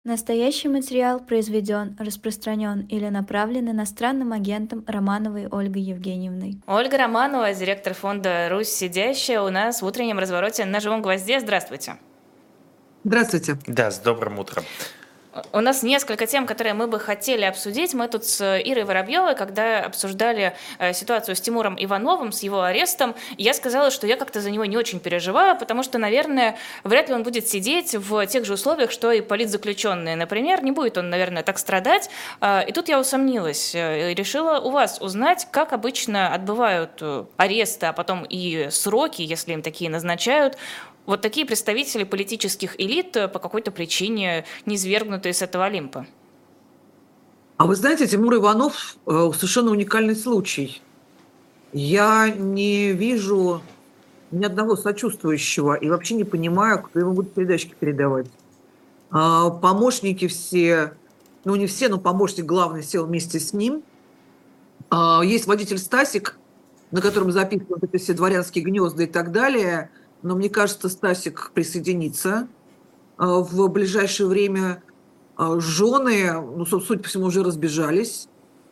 Настоящий материал произведен, распространен или направлен иностранным агентом Романовой Ольгой Евгеньевной. Ольга Романова, директор фонда «Русь сидящая», у нас в утреннем развороте на живом гвозде. Здравствуйте. Здравствуйте. Да, с добрым утром. У нас несколько тем, которые мы бы хотели обсудить. Мы тут с Ирой Воробьевой, когда обсуждали ситуацию с Тимуром Ивановым, с его арестом, я сказала, что я как-то за него не очень переживаю, потому что, наверное, вряд ли он будет сидеть в тех же условиях, что и политзаключенные. Например, не будет он, наверное, так страдать. И тут я усомнилась и решила у вас узнать, как обычно отбывают аресты, а потом и сроки, если им такие назначают, вот такие представители политических элит, по какой-то причине низвергнутые с этого Олимпа. А вы знаете, Тимур Иванов совершенно уникальный случай. Я не вижу ни одного сочувствующего и вообще не понимаю, кто ему будет передачки передавать. Помощники все, ну не все, но помощник главный сел вместе с ним. Есть водитель Стасик, на котором записывают эти все дворянские гнезда и так далее. Но мне кажется, Стасик присоединится в ближайшее время. Жены, ну, судя по всему, уже разбежались.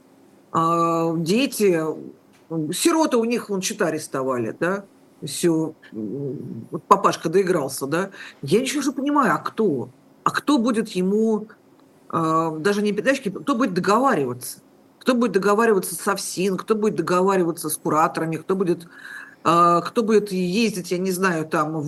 Дети, сироты у них, вон, счета арестовали, да. Все, вот папашка доигрался, да. Я ничего не понимаю, а кто? А кто будет ему, даже не передачки, кто будет договариваться? Кто будет договариваться с ФСИН, кто будет договариваться с кураторами, кто будет ездить, я не знаю, там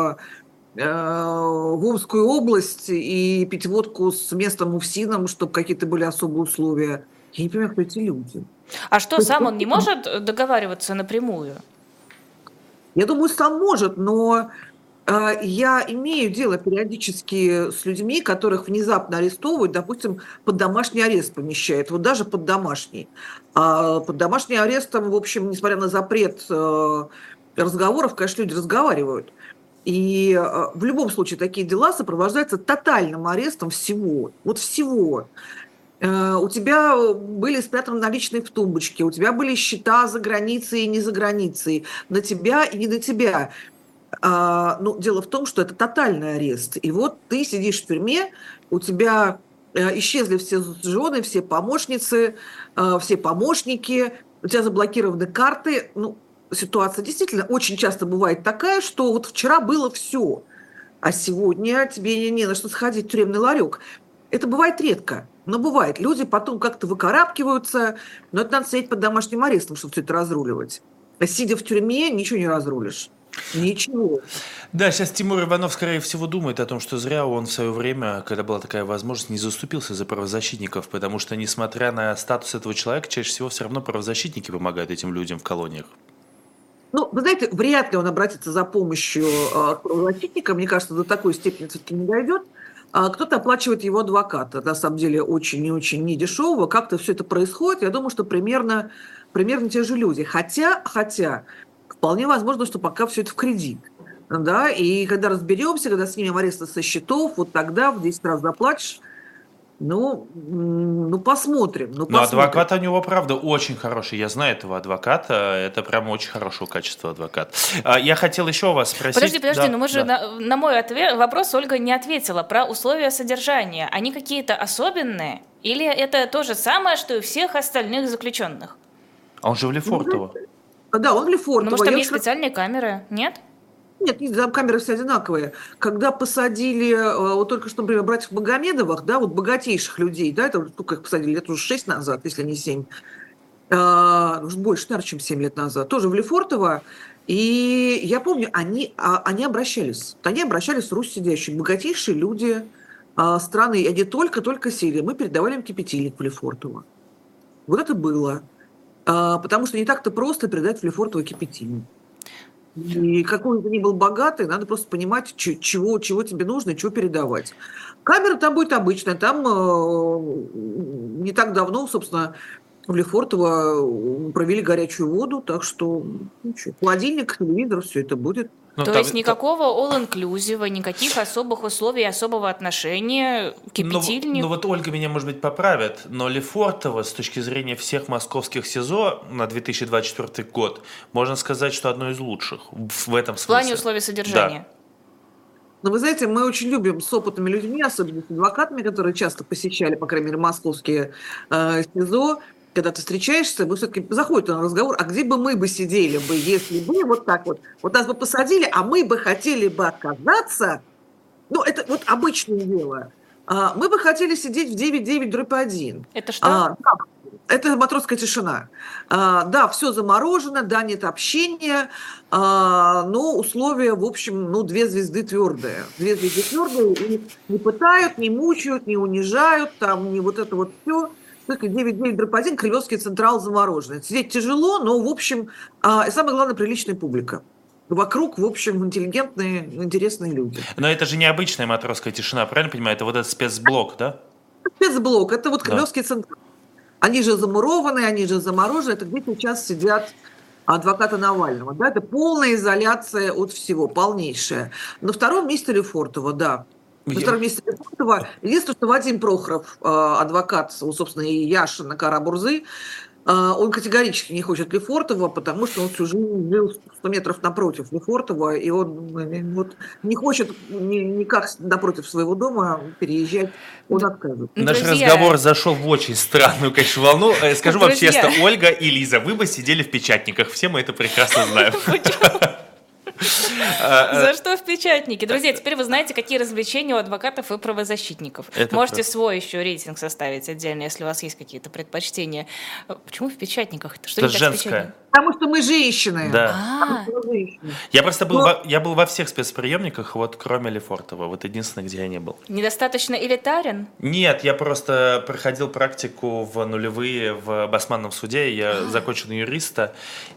в Омскую область и пить водку с местным УФСИНом, чтобы какие-то были особые условия. Я не понимаю, кто эти люди. А что, сам он не может договариваться напрямую? Я думаю, сам может, но я имею дело периодически с людьми, которых внезапно арестовывают, допустим, под домашний арест помещают, вот даже под домашний. Под домашним арестом, в общем, несмотря на запрет разговоров, конечно, люди разговаривают. И в любом случае такие дела сопровождаются тотальным арестом всего. Вот всего. У тебя были спрятаны наличные в тумбочке, у тебя были счета за границей и не за границей, на тебя и не на тебя. Ну, дело в том, что это тотальный арест. И вот ты сидишь в тюрьме, у тебя исчезли все жены, все помощницы, все помощники, у тебя заблокированы карты. Ну, ситуация действительно очень часто бывает такая, что вот вчера было все, а сегодня тебе не на что сходить в тюремный ларек. Это бывает редко, но бывает. Люди потом как-то выкарабкиваются, но это надо сидеть под домашним арестом, чтобы все это разруливать. А сидя в тюрьме, ничего не разрулишь. Ничего. Да, сейчас Тимур Иванов, скорее всего, думает о том, что зря он в свое время, когда была такая возможность, не заступился за правозащитников, потому что, несмотря на статус этого человека, чаще всего все равно правозащитники помогают этим людям в колониях. Ну, вы знаете, вряд ли он обратится за помощью к правозащитникам. Мне кажется, до такой степени все-таки не дойдет. Кто-то оплачивает его адвоката, на самом деле, очень и очень недешевого. Как-то все это происходит. Я думаю, что примерно те же люди. Хотя, вполне возможно, что пока все это в кредит. Да, и когда разберемся, когда снимем аресты со счетов, вот тогда в 10 раз заплатишь. Ну, посмотрим. Но адвокат у него, правда, очень хороший. Я знаю этого адвоката. Это прямо очень хорошего качества адвокат. Я хотел еще вас спросить... Подожди, да, но мы же на мой вопрос Ольга не ответила про условия содержания. Они какие-то особенные? Или это то же самое, что и у всех остальных заключенных? А он же в Лефортово. Да, он в Лефортово. Ну, может, там есть специальные камеры? Нет? Нет, там камеры все одинаковые. Когда посадили, вот только что, например, братьев Магомедовых, да, вот богатейших людей, да, это сколько их посадили, лет уже 6 назад, если не 7, уже больше, наверное, чем 7 лет назад, тоже в Лефортово. И я помню, они обращались в Русь сидящие, богатейшие люди страны, и они только сели. Мы передавали им кипятильник в Лефортово. Вот это было. Потому что не так-то просто передать в Лефортово кипятильник. И какой бы ты ни был богатый, надо просто понимать, чего тебе нужно и чего передавать. Камера там будет обычная. Там не так давно, собственно, в Лефортово провели горячую воду, так что холодильник, телевизор, все это будет. То есть никакого all-inclusive, никаких особых условий, особого отношения, кипятильник? Ну вот Ольга меня, может быть, поправит, но Лефортово с точки зрения всех московских СИЗО на 2024 год, можно сказать, что одно из лучших в этом смысле. В плане условий содержания? Но вы знаете, мы очень любим с опытными людьми, особенно с адвокатами, которые часто посещали, по крайней мере, московские СИЗО, когда ты встречаешься, вы все-таки заходите на разговор, а где бы мы бы сидели бы, если бы вот так вот, вот нас бы посадили, а мы бы хотели бы отказаться, ну, это вот обычное дело. Мы бы хотели сидеть в 9-9-1. Это что? Да, это матросская тишина. Да, все заморожено, да, нет общения, но условия, в общем, 2 звезды твердые. 2 звезды твердые, и не пытают, не мучают, не унижают, там, не вот это вот все. Только 9-9-1, Кремлевский Централ замороженный. Сидеть тяжело, но, в общем, и самое главное, приличная публика. Вокруг, в общем, интеллигентные, интересные люди. Но это же необычная матросская тишина, правильно понимаю? Это вот этот спецблок, да? Спецблок, это вот Да. Кремлевский Централ. Они же замурованы, они же заморожены. Это где сейчас сидят адвокаты Навального. Да? Это полная изоляция от всего, полнейшая. На втором месте Лефортово, да. На втором месте Лефортово. Единственное, что Вадим Прохоров, адвокат, собственно, и Яшина Кара-Бурзы, он категорически не хочет Лефортово, потому что он всю жизнь жил 100 метров напротив Лефортово, и он вот не хочет никак напротив своего дома переезжать, он отказывает. Наш Друзья. разговор зашел в очень странную, конечно, волну. Скажу вам Друзья. честно, Ольга и Лиза, вы бы сидели в печатниках, все мы это прекрасно знаем. За что в печатнике? Друзья, теперь вы знаете, какие развлечения у адвокатов и правозащитников. Это Можете правда. свой еще рейтинг составить отдельно, если у вас есть какие-то предпочтения. Почему в печатниках? Что Это не так с женское. печатниками? Потому что мы женщины. Да. А, Мы женщины. Я просто был, Но- я был во всех спецприемниках, вот кроме Лефортово. Вот единственное, где я не был. недостаточно элитарен? Нет, я просто проходил практику в нулевые в Басманном суде. Я закончил юриста,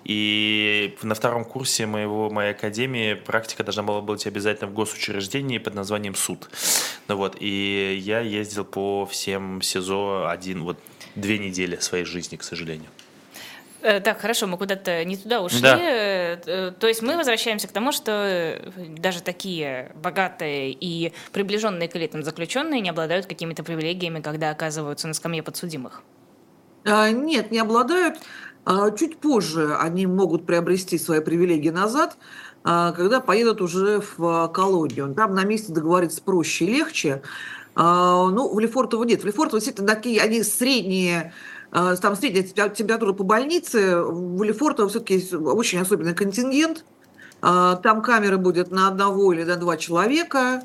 и на втором курсе моей академии практика должна была быть обязательно в госучреждении под названием суд. Ну вот, и я ездил по всем СИЗО 2 недели своей жизни, к сожалению. Так, хорошо, мы куда-то не туда ушли. Да. То есть мы возвращаемся к тому, что даже такие богатые и приближенные к элитам заключенные не обладают какими-то привилегиями, когда оказываются на скамье подсудимых. Нет, не обладают. Чуть позже они могут приобрести свои привилегии назад, когда поедут уже в колонию. Там на месте договориться проще и легче. В Лефортово нет. В Лефортово действительно такие, они средние, там средняя температура по больнице. В Лефортово все-таки есть очень особенный контингент. Там камеры будет на 1 или на 2 человека.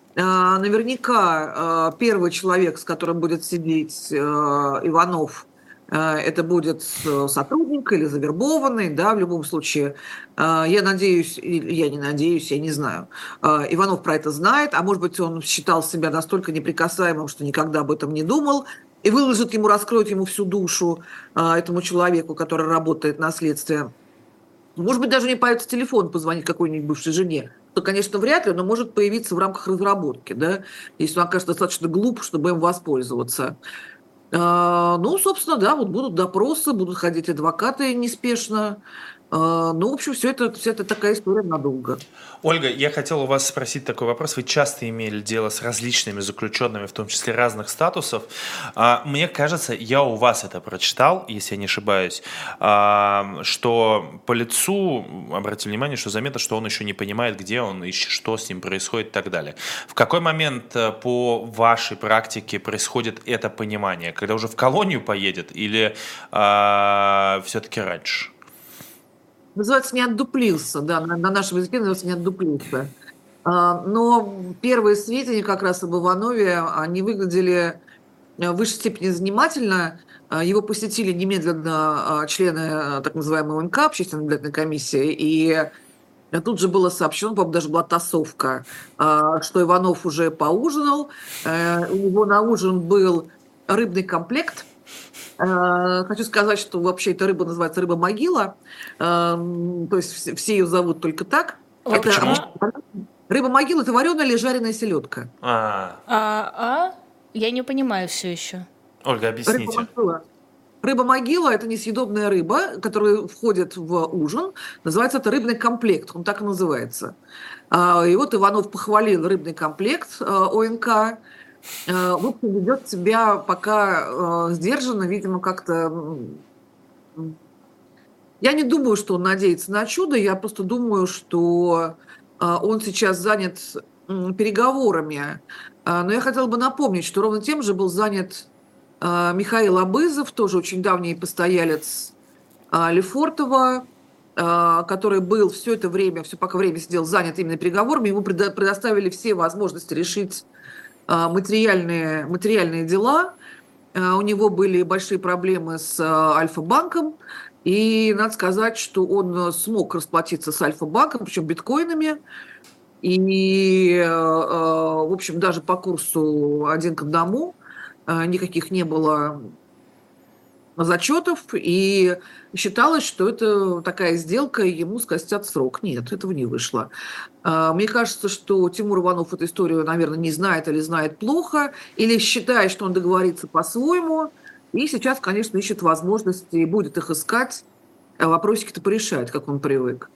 Наверняка первый человек, с которым будет сидеть Иванов, это будет сотрудник или завербованный, да, в любом случае. Я надеюсь, или я не надеюсь, я не знаю. Иванов про это знает, а может быть, он считал себя настолько неприкасаемым, что никогда об этом не думал, и выложит ему, раскроет ему всю душу этому человеку, который работает на следствии. Может быть, даже не появится телефон, позвонить какой-нибудь бывшей жене. То, конечно, вряд ли, но может появиться в рамках разработки, да, если он окажется достаточно глуп, чтобы им воспользоваться. Собственно, да, вот будут допросы, будут ходить адвокаты неспешно. В общем, вся это такая история надолго. Ольга, я хотел у вас спросить такой вопрос. Вы часто имели дело с различными заключенными, в том числе разных статусов. Мне кажется, я у вас это прочитал, если я не ошибаюсь, что по лицу, обратили внимание, что заметно, что он еще не понимает, где он и что с ним происходит и так далее. В какой момент по вашей практике происходит это понимание? Когда уже в колонию поедет или все-таки раньше? Называется «не отдуплился», да, на нашем языке называется «не отдуплился». Но первые сведения как раз об Иванове, они выглядели в высшей степени занимательно. Его посетили немедленно члены так называемой ОНК, Общественной наблюдательной комиссии, и тут же было сообщено, по-моему, даже была тасовка, что Иванов уже поужинал, у него на ужин был рыбный комплект. Хочу сказать, что вообще эта рыба называется рыба-могила, то есть все ее зовут только так. А почему? Рыба-могила – это вареная или жареная селедка. Я не понимаю все еще. Ольга, объясните. Рыба-могила – это несъедобная рыба, которая входит в ужин. Называется это рыбный комплект, он так и называется. И вот Иванов похвалил рыбный комплект ОНК. В общем, ведет себя пока сдержанно, видимо, как-то... Я не думаю, что он надеется на чудо, я просто думаю, что он сейчас занят переговорами. Но я хотела бы напомнить, что ровно тем же был занят Михаил Абызов, тоже очень давний постоялец Лефортово, который был все это время, все пока время сидел занят именно переговорами, ему предоставили все возможности решить материальные дела. У него были большие проблемы с Альфа-банком, и надо сказать, что он смог расплатиться с Альфа-банком, причем биткоинами, и, в общем, даже по курсу 1 к 1 никаких не было зачетов, и считалось, что это такая сделка, и ему скостят срок. Нет, этого не вышло. Мне кажется, что Тимур Иванов эту историю, наверное, не знает или знает плохо, или считает, что он договорится по-своему, и сейчас, конечно, ищет возможности и будет их искать, вопросики-то порешать, как он привык.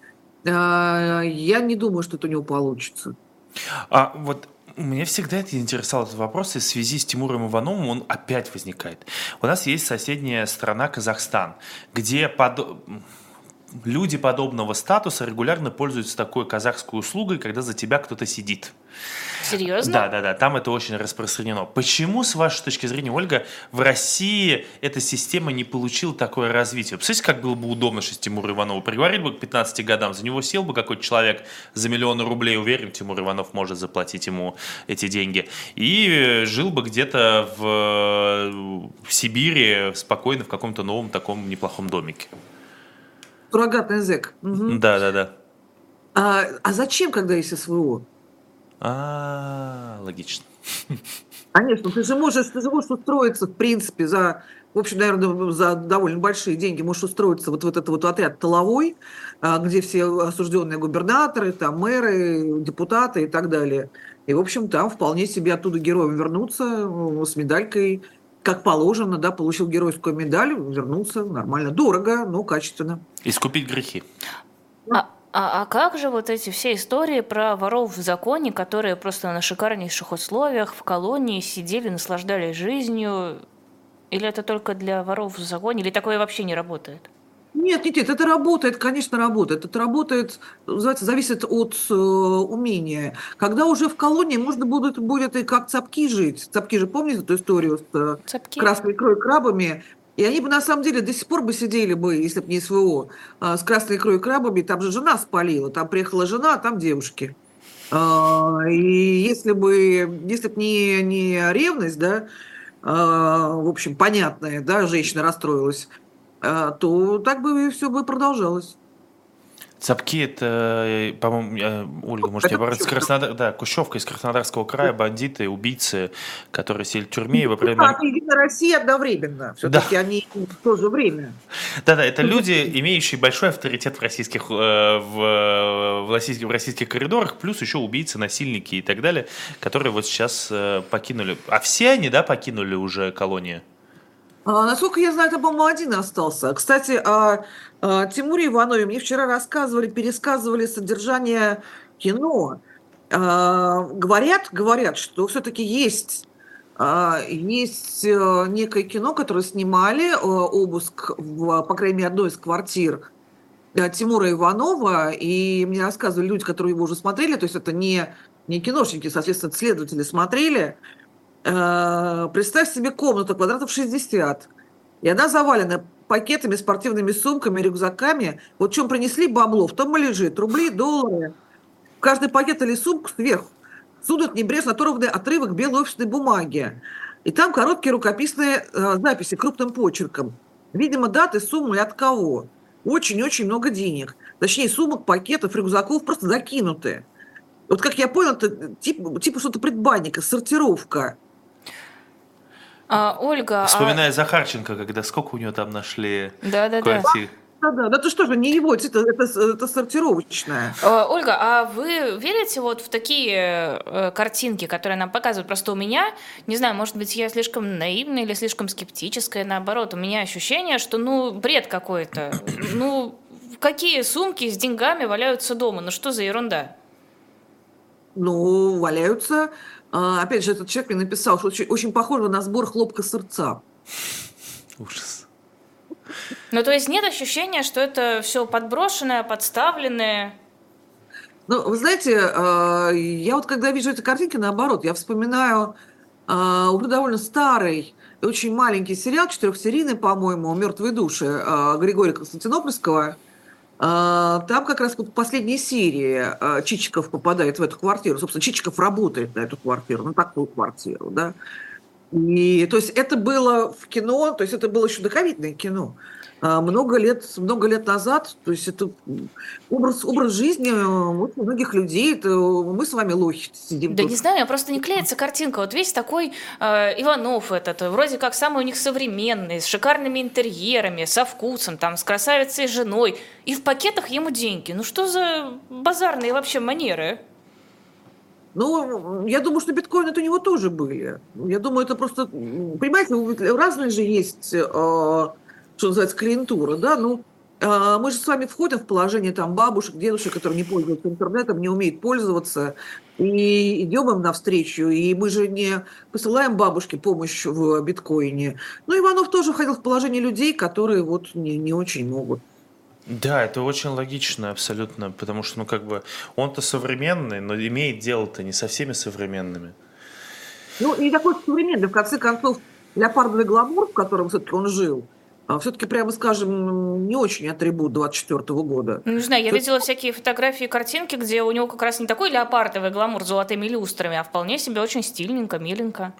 Я не думаю, что это у него получится. А вот меня всегда это интересовал этот вопрос, и в связи с Тимуром Ивановым он опять возникает. У нас есть соседняя страна Казахстан, где люди подобного статуса регулярно пользуются такой казахской услугой, когда за тебя кто-то сидит. Серьезно? Да, там это очень распространено. Почему, с вашей точки зрения, Ольга, в России эта система не получила такое развитие? Представляете, как было бы удобно, что Тимур Иванов приговорили бы к 15 годам, за него сел бы какой-то человек за миллион рублей, уверен, Тимур Иванов может заплатить ему эти деньги, и жил бы где-то в Сибири спокойно в каком-то новом таком неплохом домике. Суррогатный зэк. Угу. Да. А зачем, когда есть СВО? Логично. Конечно, ты же можешь устроиться, в принципе, в общем, наверное, за довольно большие деньги можешь устроиться вот в этот вот отряд тыловой, где все осужденные губернаторы, там мэры, депутаты и так далее. И, в общем, там вполне себе оттуда героем вернуться с медалькой, как положено, да, получил геройскую медаль, вернулся нормально, дорого, но качественно. Искупить грехи. А как же вот эти все истории про воров в законе, которые просто на шикарнейших условиях в колонии сидели, наслаждались жизнью? Или это только для воров в законе? Или такое вообще не работает? Нет, это работает, конечно, работает. Это работает, называется, зависит от умения. Когда уже в колонии можно будет и как цапки жить. Цапки же, помните эту историю с красной икрой и крабами? И они бы, на самом деле, до сих пор бы сидели бы, если бы не СВО, с красной икрой и крабами. Там же жена спалила, там приехала жена, а там девушки. И если бы не ревность, да, в общем, понятная, да, женщина расстроилась, то так бы все бы продолжалось. Цапки – это, по-моему, Ольга, может, я говорю, Кущевка из Краснодарского края, бандиты, убийцы, которые сидели в тюрьме. Единая Россия одновременно. Все-таки они в то же время. Да, это люди, имеющие большой авторитет в российских коридорах, плюс еще убийцы, насильники и так далее, которые вот сейчас покинули. А все они, да, покинули уже колонию? Насколько я знаю, это, по-моему, один остался. Кстати, о Тимуре Иванове мне вчера пересказывали содержание кино. Говорят, что все-таки есть некое кино, которое снимали, обыск, по крайней мере, одной из квартир Тимура Иванова, и мне рассказывали люди, которые его уже смотрели, то есть это не киношники, соответственно, следователи смотрели. Представь себе комнату квадратов 60, и она завалена пакетами, спортивными сумками, рюкзаками. Вот в чем принесли бабло, в том и лежит. Рубли, доллары. В каждый пакет или сумку сверху сунут небрежно оторванный отрывок белой офисной бумаги. И там короткие рукописные записи крупным почерком. Видимо, даты, суммы и от кого. Очень-очень много денег. Точнее, сумок, пакетов, рюкзаков просто закинуты. Вот как я понял, это типа что-то предбанника, сортировка. Ольга... Вспоминая Захарченко, когда сколько у него там нашли квартир. Да, это что же, не его, это сортировочное. Ольга, а вы верите вот в такие картинки, которые нам показывают? Просто у меня, не знаю, может быть, я слишком наивная или слишком скептическая, наоборот, у меня ощущение, что, бред какой-то. Какие сумки с деньгами валяются дома? Что за ерунда? Валяются. Опять же, этот человек мне написал, что очень похоже на сбор хлопка-сырца. Ужас. То есть нет ощущения, что это все подброшенное, подставленное? Ну, вы знаете, я вот когда вижу эти картинки, наоборот, я вспоминаю уже довольно старый и очень маленький сериал, четырехсерийный, по-моему, «Мертвые души» Григория Константинопольского. Там как раз вот в последней серии Чичиков попадает в эту квартиру. Собственно, Чичиков работает на эту квартиру, на такую квартиру, да. И, то есть это было в кино, то есть это было еще доковидное кино. Много лет назад, то есть это образ жизни очень многих людей. Это мы с вами лохи сидим Да не тут. знаю, просто не клеится картинка. Вот весь такой Иванов этот, вроде как самый у них современный, с шикарными интерьерами, со вкусом, там, с красавицей женой. И в пакетах ему деньги. Ну что за базарные вообще манеры? Ну, я думаю, что биткоины это у него тоже были. Я думаю, это просто, понимаете, разные же есть, что называется, клиентура, да, ну, мы же с вами входим в положение там бабушек, дедушек, которые не пользуются интернетом, не умеют пользоваться, и идем им навстречу, и мы же не посылаем бабушке помощь в биткоине. Ну, Иванов тоже входил в положение людей, которые вот не очень могут. Да, это очень логично абсолютно, потому что, ну, как бы, он-то современный, но имеет дело-то не со всеми современными. Ну, и такой современный, в конце концов, леопардовый гламур, в котором все-таки он жил, все-таки, прямо скажем, не очень атрибут 24 года. Ну, не знаю, я То есть, видела всякие фотографии и картинки, где у него как раз не такой леопардовый гламур с золотыми люстрами, а вполне себе очень стильненько, миленько.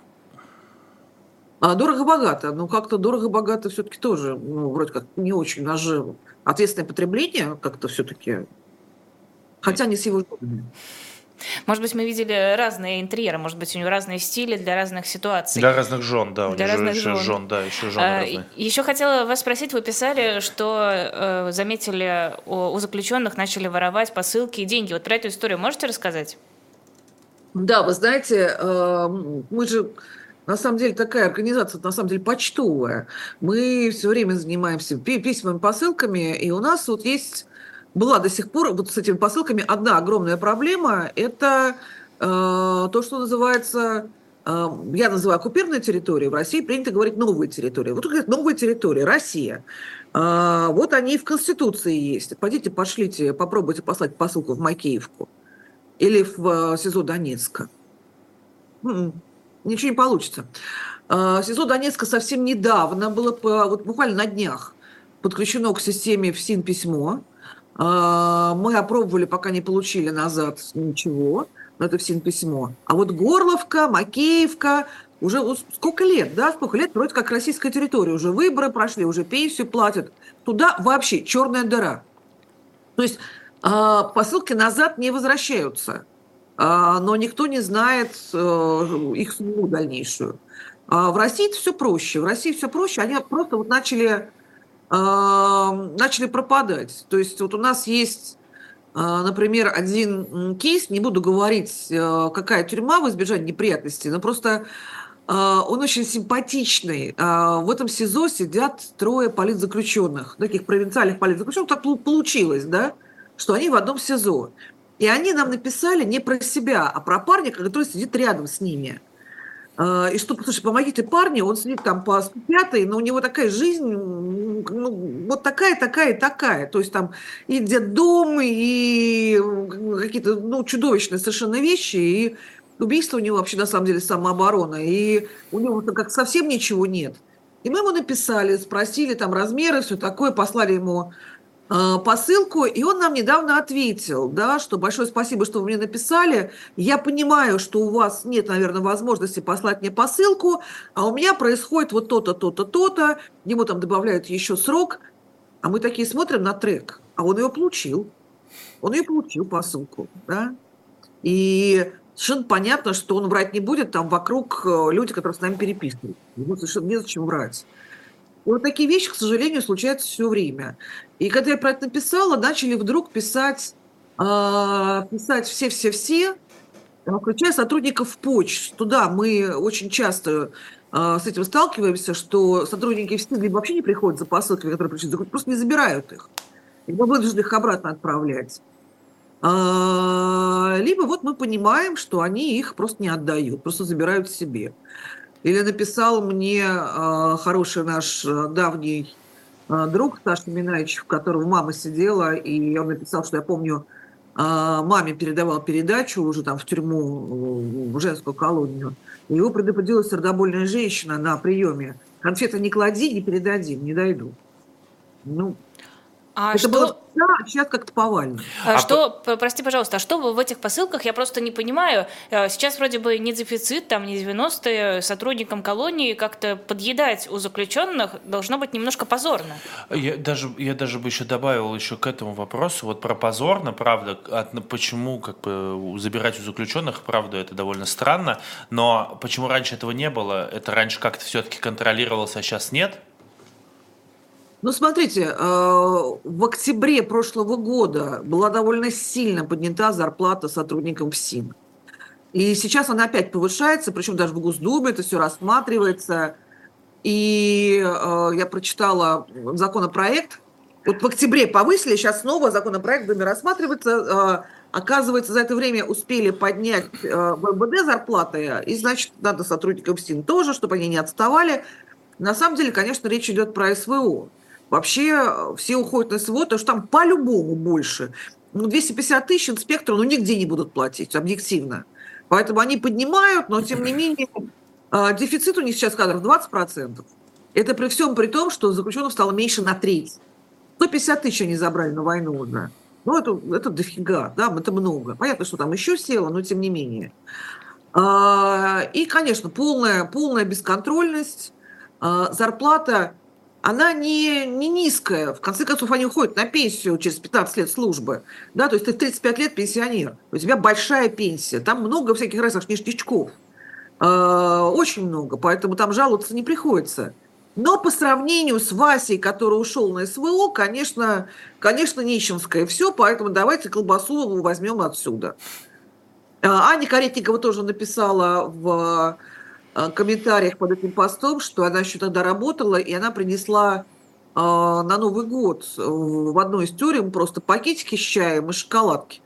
дорого-богато. Ну, как-то дорого-богато все-таки тоже, ну, вроде как не очень наживо. Ответственное потребление как-то все-таки, хотя не с его женами. Может быть, мы видели разные интерьеры, может быть, у него разные стили для разных ситуаций. Для разных жен, да, у Для него же разных еще жен. жен, да, еще жены разные. Еще хотела вас спросить, вы писали, что заметили, у заключенных начали воровать посылки и деньги. Вот про эту историю можете рассказать? Да, вы знаете, мы же на самом деле такая организация, на самом деле почтовая. Мы все время занимаемся письмами, посылками, и у нас вот есть, была до сих пор вот с этими посылками одна огромная проблема. Это то, что называется, я называю оккупированной территорией, в России принято говорить новые территории. Вот тут говорят новые территории, Россия. Вот они в Конституции есть. Пойдите, пошлите, попробуйте послать посылку в Макеевку или в СИЗО Донецка. Ничего не получится. СИЗО Донецка совсем недавно было, вот буквально на днях, подключено к системе ФСИН письмо. Мы опробовали, пока не получили назад ничего, но это ФСИН письмо. А вот Горловка, Макеевка, уже сколько лет, да, сколько лет, вроде как российская территория, уже выборы прошли, уже пенсию платят. Туда вообще черная дыра. То есть посылки назад не возвращаются, но никто не знает их судьбу дальнейшую. В России это все проще. В России все проще. Они просто вот начали пропадать. То есть вот у нас есть, например, один кейс, не буду говорить, какая тюрьма в избежание неприятностей, но просто он очень симпатичный. В этом СИЗО сидят трое политзаключенных, таких провинциальных политзаключенных. Так получилось, да, что они в одном СИЗО. И они нам написали не про себя, а про парня, который сидит рядом с ними. И что, слушай, помогите парню, он сидит там по 105-й, но у него такая жизнь, ну, вот такая, такая, такая. То есть там и детдом, и какие-то, ну, чудовищные совершенно вещи, и убийство у него вообще на самом деле самооборона, и у него как совсем ничего нет. И мы ему написали, спросили там размеры, все такое, послали ему посылку, и он нам недавно ответил, да, что большое спасибо, что вы мне написали. Я понимаю, что у вас нет, наверное, возможности послать мне посылку, а у меня происходит вот то-то, то-то, то-то. Ему там добавляют еще срок, а мы такие смотрим на трек, а он ее получил. Он ее получил, посылку, да. И совершенно понятно, что он врать не будет, там вокруг люди, которые с нами переписывают. Ему совершенно незачем врать. И вот такие вещи, к сожалению, случаются все время. И когда я про это написала, начали вдруг писать все-все-все, включая сотрудников почт. Туда мы очень часто с этим сталкиваемся, что сотрудники ФСИН либо вообще не приходят за посылками, которые пришли, просто не забирают их. Либо вынуждены их обратно отправлять. Либо вот мы понимаем, что они их просто не отдают, просто забирают себе. Или написал мне хороший наш давний друг Саша Минаевич, в которого мама сидела, и он написал, что я помню маме передавал передачу уже там в тюрьму, в женскую колонию. Его предупредила сердобольная женщина на приеме. Конфеты не клади, не передадим, не дойду. Ну, А это было что всегда, а сейчас как-то повально. Прости, пожалуйста, а что в этих посылках? Я просто не понимаю. Сейчас вроде бы не дефицит, там не 90-е, сотрудникам колонии как-то подъедать у заключенных должно быть немножко позорно. Я даже бы еще добавил еще к этому вопросу, вот про позорно, правда, почему как бы забирать у заключенных, правда, это довольно странно, но почему раньше этого не было, это раньше как-то все-таки контролировалось, а сейчас нет? Ну, смотрите, в октябре прошлого года была довольно сильно поднята зарплата сотрудникам ФСИН. И сейчас она опять повышается, причем даже в Госдуме это все рассматривается. И я прочитала законопроект. Вот в октябре повысили, сейчас снова законопроект в Думе рассматривается. Оказывается, за это время успели поднять в МВД зарплаты, и, значит, надо сотрудникам ФСИН тоже, чтобы они не отставали. На самом деле, конечно, речь идет про СВО. Вообще все уходят на СВО, потому что там по-любому больше. 250 тысяч инспектору нигде не будут платить, объективно. Поэтому они поднимают, но тем не менее дефицит у них сейчас кадров 20%. Это при всем при том, что заключенных стало меньше на треть. 150 тысяч они забрали на войну уже. Ну, это дофига, да, это много. Понятно, что там еще село, но тем не менее. И, конечно, полная бесконтрольность, зарплата, она не низкая. В конце концов, они уходят на пенсию через 15 лет службы. Да, то есть ты в 35 лет пенсионер, у тебя большая пенсия, там много всяких разных ништячков. Очень много, поэтому там жаловаться не приходится. Но по сравнению с Васей, который ушел на СВО, конечно, нищенское все, поэтому давайте колбасу возьмем отсюда. Аня Каретникова тоже написала в комментариях под этим постом, что она еще тогда работала, и она принесла на Новый год в одной из тюрем просто пакетики с чаем и шоколадки.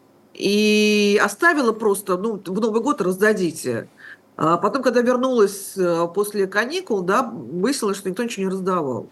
И оставила просто, в Новый год раздадите. А потом, когда вернулась после каникул, да, выяснилось, что никто ничего не раздавал.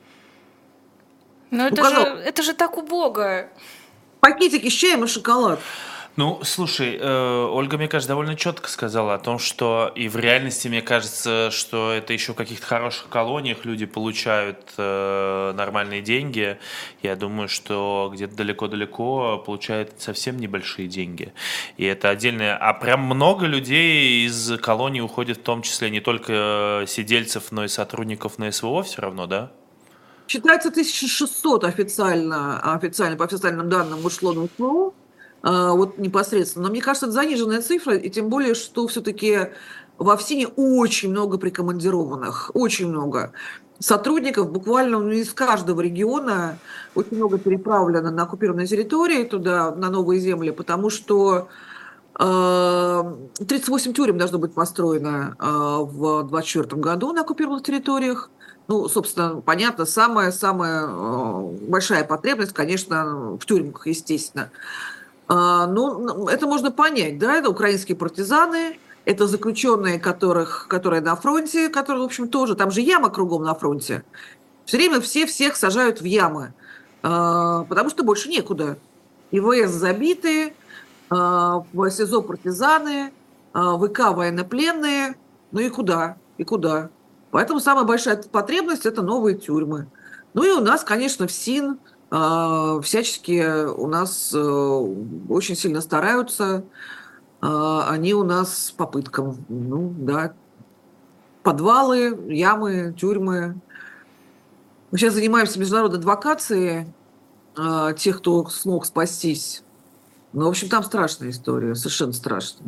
Но это же так убого. Пакетики с чаем и шоколад. Ну, слушай, Ольга, мне кажется, довольно четко сказала о том, что и в реальности, мне кажется, что это еще в каких-то хороших колониях люди получают нормальные деньги. Я думаю, что где-то далеко-далеко получают совсем небольшие деньги. И это отдельное. А прям много людей из колонии уходит, в том числе не только сидельцев, но и сотрудников на СВО все равно, да? Считается 1600 официально по официальным данным ушло на СВО. Вот непосредственно. Но мне кажется, это заниженная цифра, и тем более, что все-таки во ФСИНе очень много прикомандированных, очень много сотрудников, буквально из каждого региона очень много переправлено на оккупированные территории туда, на новые земли, потому что 38 тюрем должно быть построено в 2024 году на оккупированных территориях. Ну, собственно, понятно, самая большая потребность, конечно, в тюрьмах, естественно. Ну, это можно понять, да, это украинские партизаны, это заключенные, которые на фронте, которые, в общем, тоже, там же яма кругом на фронте. Все время всех сажают в ямы, потому что больше некуда. ИВС забиты, в СИЗО партизаны, ВК военнопленные, ну и куда? Поэтому самая большая потребность – это новые тюрьмы. Ну и у нас, конечно, ФСИН всячески у нас очень сильно стараются. Они у нас по пыткам. Ну, да. Подвалы, ямы, тюрьмы. Мы сейчас занимаемся международной адвокацией тех, кто смог спастись. Ну, в общем, там страшная история, совершенно страшная.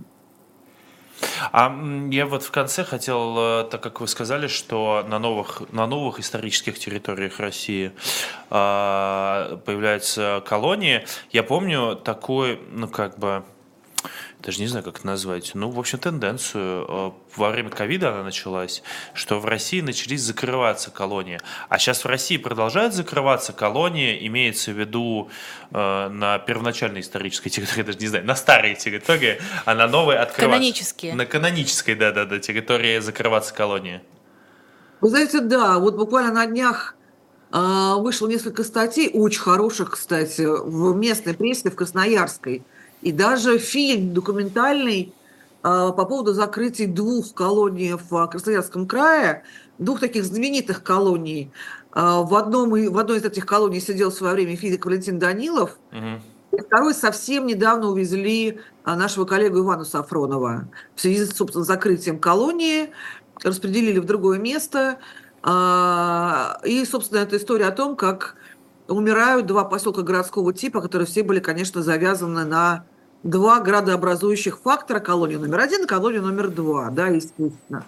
Я вот в конце хотел, так как вы сказали, что на новых исторических территориях России появляются колонии, я помню такой, даже не знаю, как это назвать, в общем, тенденцию. Во время ковида она началась, что в России начались закрываться колонии. А сейчас в России продолжают закрываться колонии, имеется в виду на первоначальной исторической территории, даже не знаю, на старой территории, а на новой открываться. Канонические. На канонической, да, территории закрываться колонии. Вы знаете, да, вот буквально на днях Вышло несколько статей, очень хороших, кстати, в местной прессе, в Красноярской. И даже фильм документальный по поводу закрытия 2 колоний в Красноярском крае, 2 таких знаменитых колоний. В одной из этих колоний сидел в свое время физик Валентин Данилов, Мгм. и второй совсем недавно увезли нашего коллегу Ивана Сафронова. В связи с, собственно, закрытием колонии распределили в другое место. И, собственно, это история о том, как умирают 2 поселка городского типа, которые все были, конечно, завязаны на 2 градообразующих фактора: колонию номер 1 и колонию номер 2, да, естественно.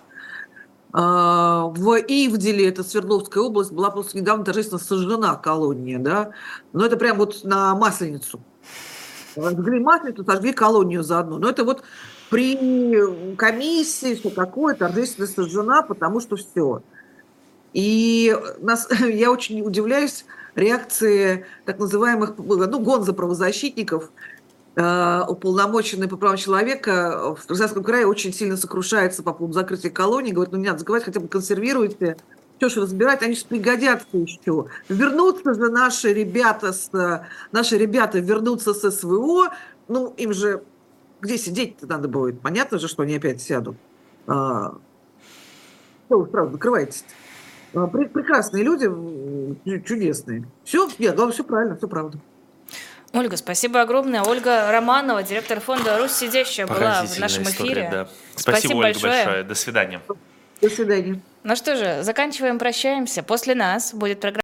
В Ивделе, это Свердловская область, была просто недавно торжественно сожжена колония, да. Но это прям вот на Масленицу. Сожгли Масленицу, сожгли колонию заодно. Но это вот при комиссии, все такое, торжественно сожжена, потому что все. И я очень удивляюсь реакции так называемых, гонзо-правозащитников. Уполномоченный по правам человека в Краснодарском крае очень сильно сокрушается по поводу закрытия колонии. Говорит, не надо закрывать, хотя бы консервируйте. Что ж разбирать, они сейчас пригодятся еще. Вернутся же наши ребята вернутся с СВО. Им же где сидеть-то надо будет. Понятно же, что они опять сядут. Что вы сразу закрываетесь? Прекрасные люди, чудесные. Все, главное, все правильно, все правда. Ольга, спасибо огромное. Ольга Романова, директор фонда «Русь сидящая», была в нашем эфире. Да. Спасибо, Ольга, большое. До свидания. До свидания. Ну что же, заканчиваем, прощаемся. После нас будет программа